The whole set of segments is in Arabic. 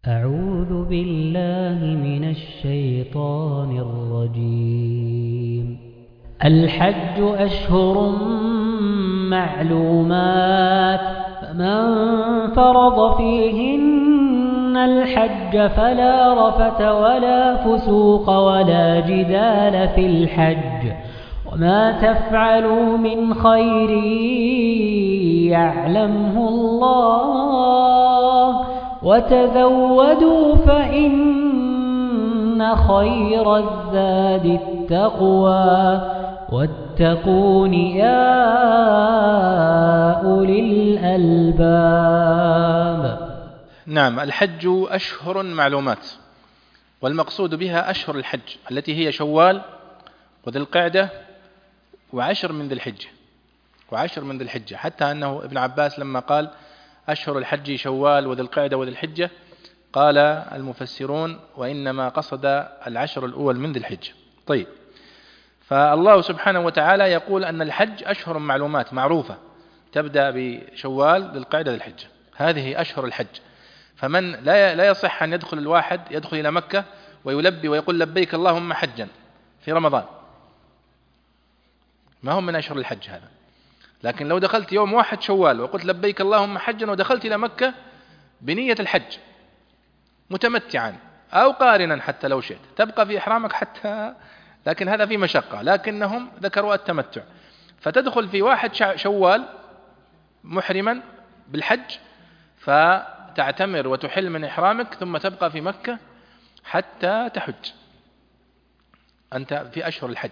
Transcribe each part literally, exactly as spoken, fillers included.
أعوذ بالله من الشيطان الرجيم. الحج أشهر معلومات، فمن فرض فيهن الحج فلا رفث ولا فسوق ولا جدال في الحج، وما تفعلوا من خير يعلمه الله، وتزودوا فإن خير الزاد التقوى، واتقون يا أولي الألباب. نعم، الحج أشهر معلومات، والمقصود بها أشهر الحج التي هي شوال وذي القعدة وعشر من ذي الحجة وعشر من ذي الحجة حتى أنه ابن عباس لما قال أشهر الحج شوال وذي القعدة وذي الحجة قال المفسرون وإنما قصد العشر الأول من ذي الحجة. طيب، فالله سبحانه وتعالى يقول أن الحج أشهر معلومات معروفة، تبدأ بشوال ذي القعدة ذي الحجة، هذه أشهر الحج. فمن لا لا يصح أن يدخل الواحد يدخل إلى مكة ويلبي ويقول لبيك اللهم حجا في رمضان، ما هم من أشهر الحج هذا. لكن لو دخلت يوم واحد شوال وقلت لبيك اللهم حجا ودخلت إلى مكة بنية الحج متمتعا أو قارنا حتى لو شئت تبقى في إحرامك حتى، لكن هذا في مشقة، لكنهم ذكروا التمتع. فتدخل في واحد شوال محرما بالحج فتعتمر وتحل من إحرامك ثم تبقى في مكة حتى تحج، أنت في أشهر الحج.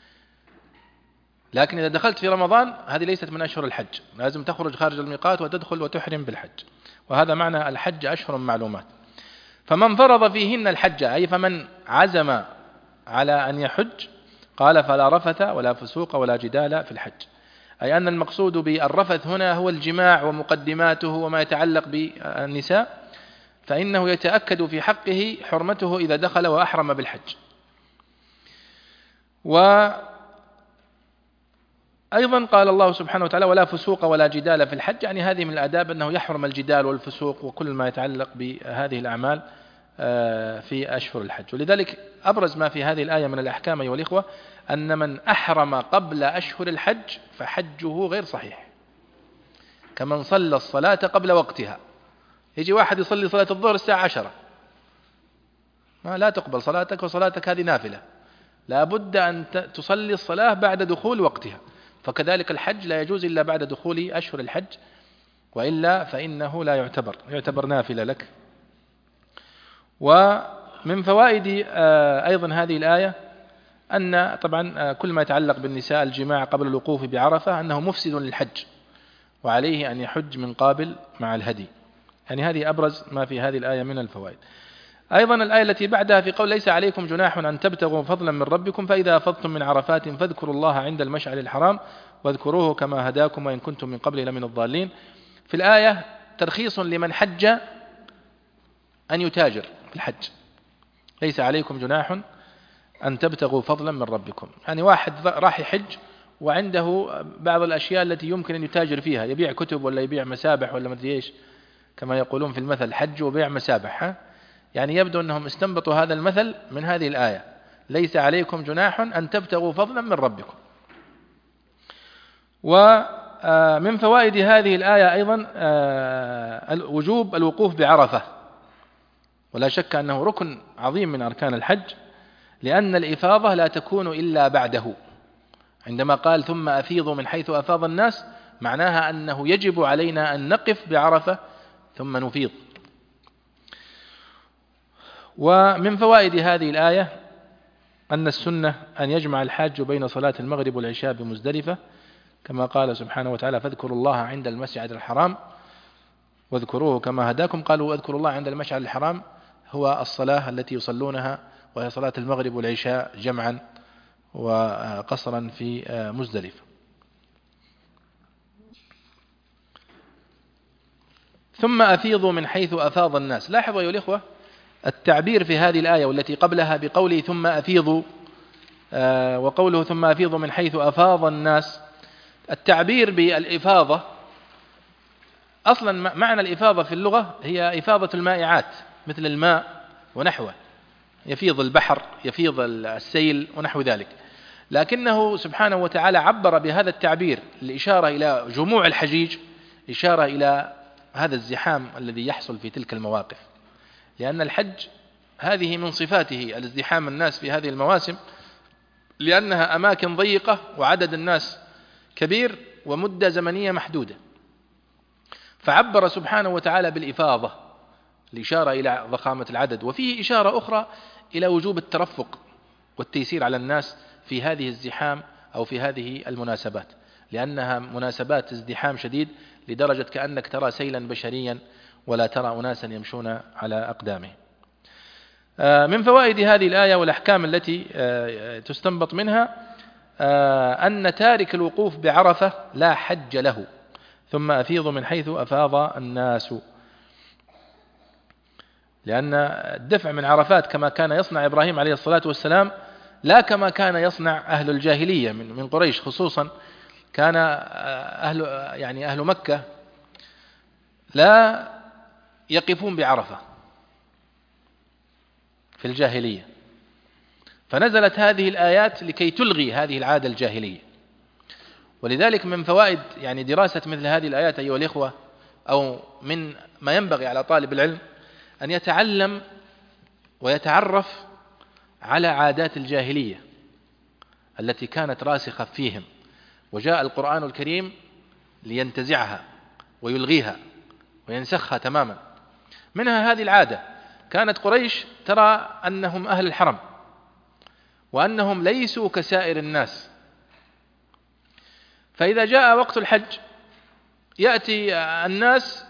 لكن إذا دخلت في رمضان هذه ليست من أشهر الحج، لازم تخرج خارج الميقات وتدخل وتحرم بالحج، وهذا معنى الحج أشهر معلومات. فمن فرض فيهن الحج أي فمن عزم على أن يحج قال فلا رفث ولا فسوق ولا جدال في الحج، أي أن المقصود بالرفث هنا هو الجماع ومقدماته وما يتعلق بالنساء، فإنه يتأكد في حقه حرمته إذا دخل وأحرم بالحج. وأيضا قال الله سبحانه وتعالى ولا فسوق ولا جدال في الحج، يعني هذه من الآداب أنه يحرم الجدال والفسوق وكل ما يتعلق بهذه الأعمال في أشهر الحج. ولذلك أبرز ما في هذه الآية من الأحكام أيها الإخوة أن من أحرم قبل أشهر الحج فحجه غير صحيح، كمن صلى الصلاة قبل وقتها. يجي واحد يصلي صلاة الظهر الساعة عشرة، ما لا تقبل صلاتك، وصلاتك هذه نافلة، لا بد أن تصلي الصلاة بعد دخول وقتها. فكذلك الحج لا يجوز إلا بعد دخول أشهر الحج، وإلا فإنه لا يعتبر يعتبر نافلة لك. ومن فوائد أيضا هذه الآية أن طبعا كل ما يتعلق بالنساء الجماع قبل الوقوف بعرفة أنه مفسد للحج، وعليه أن يحج من قابل مع الهدي. يعني هذه أبرز ما في هذه الآية من الفوائد. أيضا الآية التي بعدها في قول ليس عليكم جناح أن تبتغوا فضلا من ربكم فإذا أفضتم من عرفات فاذكروا الله عند المشعر الحرام واذكروه كما هداكم وإن كنتم من قبل لمن الضالين. في الآية ترخيص لمن حج أن يتاجر في الحج، ليس عليكم جناح أن تبتغوا فضلا من ربكم. يعني واحد راح يحج وعنده بعض الأشياء التي يمكن أن يتاجر فيها، يبيع كتب ولا يبيع مسابح ولا مدري إيش، كما يقولون في المثل حج وبيع مسابح. ها؟ يعني يبدو أنهم استنبطوا هذا المثل من هذه الآية، ليس عليكم جناح أن تبتغوا فضلا من ربكم. ومن فوائد هذه الآية أيضا وجوب الوقوف بعرفة، ولا شك أنه ركن عظيم من أركان الحج، لأن الإفاضة لا تكون إلا بعده. عندما قال ثم أفيضوا من حيث أفاض الناس، معناها أنه يجب علينا أن نقف بعرفة ثم نفيض. ومن فوائد هذه الآية أن السنة أن يجمع الحاج بين صلاة المغرب والعشاء بمزدلفة، كما قال سبحانه وتعالى فاذكروا الله عند المشعر الحرام واذكروه كما هداكم. قالوا اذكروا الله عند المشعر الحرام هو الصلاة التي يصلونها، وهي صلاة المغرب والعشاء جمعا وقصرا في مزدلفة. ثم أفيضوا من حيث أفاض الناس. لاحظوا أيها الإخوة التعبير في هذه الآية والتي قبلها بقوله ثم أفيضوا وقوله ثم أفيضوا من حيث أفاض الناس. التعبير بالإفاضة أصلا معنى الإفاضة في اللغة هي إفاضة المائعات مثل الماء ونحوه، يفيض البحر، يفيض السيل ونحو ذلك. لكنه سبحانه وتعالى عبر بهذا التعبير الإشارة إلى جموع الحجيج، إشارة إلى هذا الزحام الذي يحصل في تلك المواقف، لأن الحج هذه من صفاته الازدحام الناس في هذه المواسم، لأنها أماكن ضيقة وعدد الناس كبير ومدة زمنية محدودة، فعبر سبحانه وتعالى بالإفاضة الإشارة إلى ضخامة العدد. وفيه إشارة أخرى إلى وجوب الترفق والتيسير على الناس في هذه الزحام أو في هذه المناسبات، لأنها مناسبات ازدحام شديد لدرجة كأنك ترى سيلا بشريا ولا ترى أناسا يمشون على أقدامهم. من فوائد هذه الآية والأحكام التي تستنبط منها أن تارك الوقوف بعرفة لا حج له، ثم أفيض من حيث أفاض الناس، لأن الدفع من عرفات كما كان يصنع إبراهيم عليه الصلاة والسلام لا كما كان يصنع أهل الجاهلية من قريش، خصوصا كان أهل يعني أهل مكة لا يقفون بعرفة في الجاهلية، فنزلت هذه الآيات لكي تلغي هذه العادة الجاهلية. ولذلك من فوائد يعني دراسة مثل هذه الآيات أيها الإخوة، أو من ما ينبغي على طالب العلم أن يتعلم ويتعرف على عادات الجاهلية التي كانت راسخة فيهم، وجاء القرآن الكريم لينتزعها ويلغيها وينسخها تماما. منها هذه العادة، كانت قريش ترى أنهم أهل الحرم وأنهم ليسوا كسائر الناس، فإذا جاء وقت الحج يأتي الناس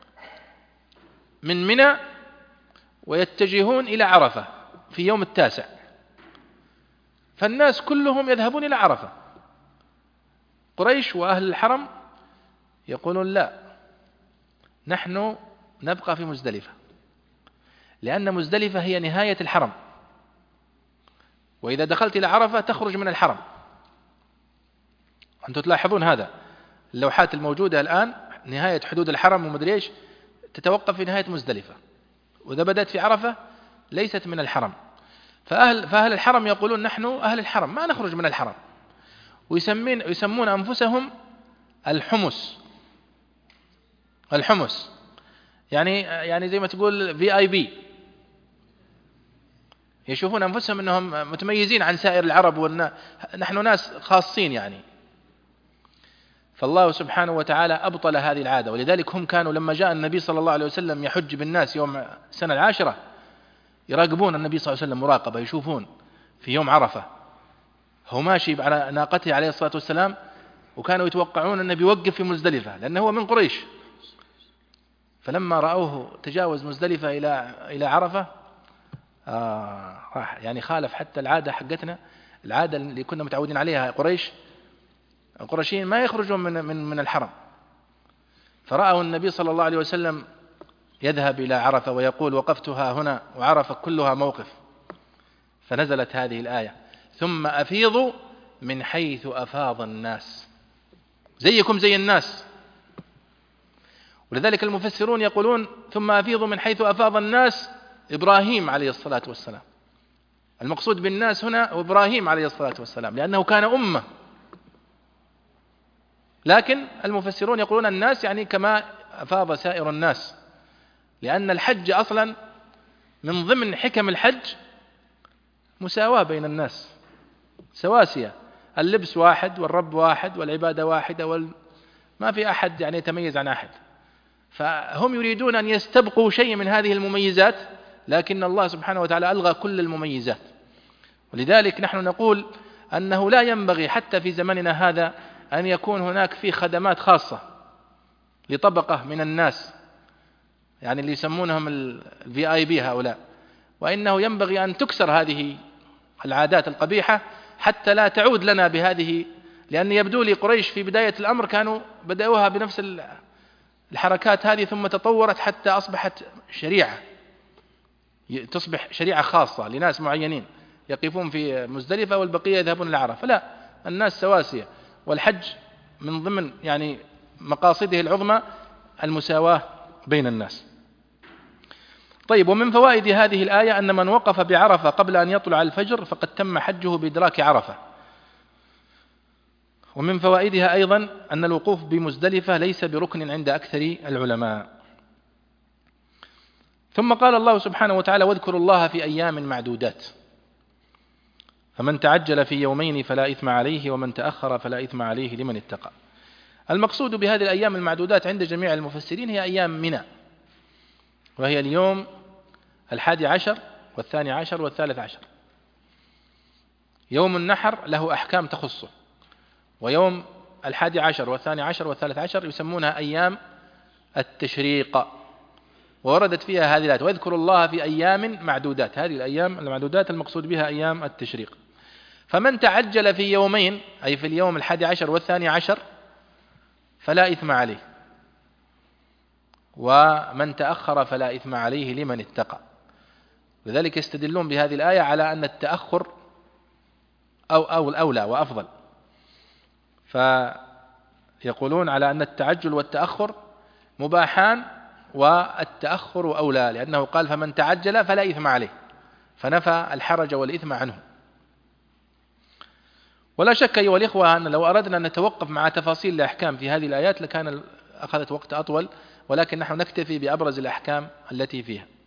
من منى ويتجهون إلى عرفة في يوم التاسع، فالناس كلهم يذهبون إلى عرفة. قريش وأهل الحرم يقولون لا، نحن نبقى في مزدلفة، لأن مزدلفة هي نهاية الحرم، وإذا دخلت إلى عرفة تخرج من الحرم. أنتم تلاحظون هذا، اللوحات الموجودة الآن نهاية حدود الحرم ومدري إيش تتوقف في نهاية مزدلفة، وإذا بدأت في عرفة ليست من الحرم. فأهل, فأهل الحرم يقولون نحن أهل الحرم ما نخرج من الحرم، ويسمون يسمون أنفسهم الحمس. الحمس يعني يعني زي ما تقول في آي بي، يشوفون أنفسهم أنهم متميزين عن سائر العرب، ونحن ناس خاصين يعني. فالله سبحانه وتعالى أبطل هذه العادة، ولذلك هم كانوا لما جاء النبي صلى الله عليه وسلم يحج بالناس يوم سنة العاشرة يراقبون النبي صلى الله عليه وسلم مراقبة، يشوفون في يوم عرفة هو ماشي على ناقته عليه الصلاة والسلام، وكانوا يتوقعون أنه بيوقف في مزدلفة لأنه هو من قريش. فلما رأوه تجاوز مزدلفة إلى إلى عرفة آه راح يعني خالف حتى العادة حقتنا، العادة اللي كنا متعودين عليها. قريش القرشيين ما يخرجون من من من الحرم، فرأوا النبي صلى الله عليه وسلم يذهب إلى عرفة ويقول وقفتها هنا وعرفة كلها موقف، فنزلت هذه الآية ثم أفيضوا من حيث أفاض الناس، زيكم زي الناس. ولذلك المفسرون يقولون ثم أفيضوا من حيث أفاض الناس إبراهيم عليه الصلاة والسلام، المقصود بالناس هنا إبراهيم عليه الصلاة والسلام لأنه كان أمة. لكن المفسرون يقولون الناس يعني كما أفاض سائر الناس، لأن الحج أصلا من ضمن حكم الحج مساواة بين الناس، سواسية، اللبس واحد والرب واحد والعبادة واحدة وال... ما في أحد يعني يتميز عن أحد. فهم يريدون أن يستبقوا شيء من هذه المميزات، لكن الله سبحانه وتعالى ألغى كل المميزات. ولذلك نحن نقول أنه لا ينبغي حتى في زمننا هذا أن يكون هناك في خدمات خاصة لطبقة من الناس، يعني اللي يسمونهم الفي آي بي هؤلاء، وإنه ينبغي أن تكسر هذه العادات القبيحة حتى لا تعود لنا بهذه. لأن يبدو لي قريش في بداية الأمر كانوا بدأوها بنفس الحركات هذه، ثم تطورت حتى أصبحت شريعة، تصبح شريعة خاصة لناس معينين يقفون في مزدلفة والبقية يذهبون لعرفة. لا، الناس سواسية، والحج من ضمن يعني مقاصده العظمى المساواة بين الناس. طيب، ومن فوائد هذه الآية أن من وقف بعرفة قبل أن يطلع الفجر فقد تم حجه بإدراك عرفة. ومن فوائدها أيضا أن الوقوف بمزدلفة ليس بركن عند أكثر العلماء. ثم قال الله سبحانه وتعالى: واذكروا الله في أيام معدودات، فمن تعجل في يومين فلا إثم عليه ومن تأخر فلا إثم عليه لمن اتقى. المقصود بهذه الأيام المعدودات عند جميع المفسرين هي أيام منى، وهي اليوم الحادي عشر والثاني عشر والثالث عشر. يوم النحر له أحكام تخصه، ويوم الحادي عشر والثاني عشر والثالث عشر يسمونها أيام التشريق، ووردت فيها هذه الآيات: واذكروا الله في أيام معدودات. هذه الأيام المعدودات المقصود بها أيام التشريق. فمن تعجل في يومين، أي في اليوم الحادي عشر والثاني عشر، فلا إثم عليه، ومن تأخر فلا إثم عليه لمن اتقى. لذلك يستدلون بهذه الآية على أن التأخر أو أو الأولى وأفضل، فيقولون على أن التعجل والتأخر مباحان والتأخر أولى، لأنه قال: فمن تعجل فلا إثم عليه، فنفى الحرج والإثم عنه. ولا شك أيها الإخوة أن لو أردنا أن نتوقف مع تفاصيل الأحكام في هذه الآيات لكان أخذت وقت أطول، ولكن نحن نكتفي بأبرز الأحكام التي فيها.